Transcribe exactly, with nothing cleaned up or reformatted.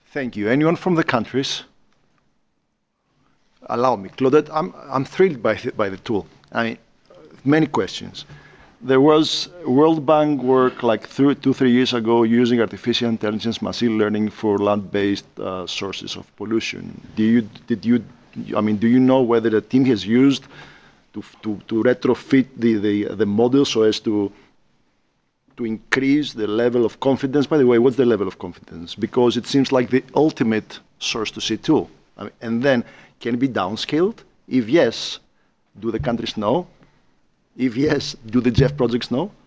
Thank you. Anyone from the countries? Allow me, Claudette. I'm I'm thrilled by the, by the tool. I mean, many questions. There was World Bank work like three, two, three years ago using artificial intelligence, machine learning for land-based uh, sources of pollution. Do you, did you, I mean, do you know whether the team has used to, to, to retrofit the, the, the model so as to, to increase the level of confidence? By the way, what's the level of confidence? Because it seems like the ultimate source to see tool. I mean, and then, can it be downscaled? If yes, do the countries know? If yes, do the G E F projects know?